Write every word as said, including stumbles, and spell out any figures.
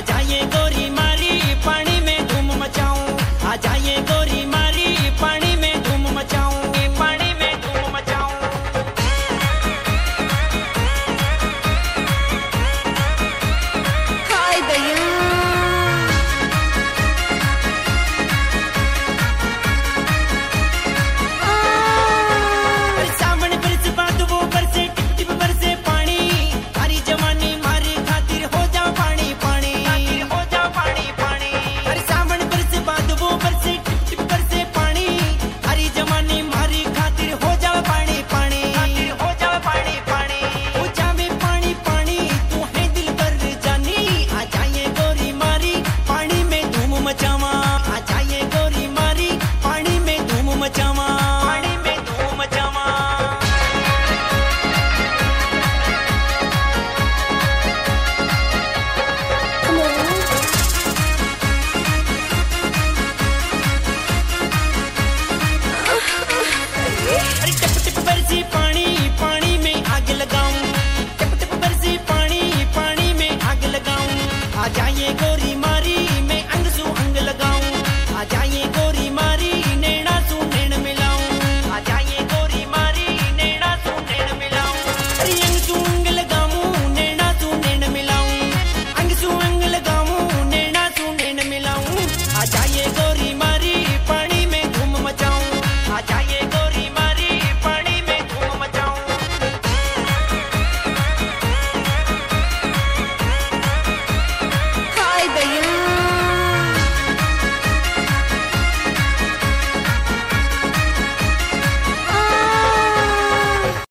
जाइए गोरी मारी पानी में धूम मचाऊं, आ जाइए गोरी मारी पानी में धूम मचाऊं, पानी में धूम मचाऊं। हाय भैया सावन बरस बाद वो बरसे टिप टिप बरसे पानी, हरी जवानी मारी खातिर हो जाओ पानी पानी, हो जाओ पानी पानी। हर सावन बरस बाद वो बरसे टिप टिप बरसे पानी, हरी जवानी मारी खातिर हो जाओ पानी पानी, हो जाओ पानी पानी। हो जावे पानी पानी तू है दिल पर जानी, आ जाइए गोरी मारी पानी में धूम मचावा, आ जाइए गोरी मारी पानी में धूम मचावा, पानी में धूम मचावा। अरे टिप टिप बरसी पानी पानी में आग लगाऊं, टिप टिप बरसी पानी पानी में आग लगाऊं, आ जाइए गोरी मारी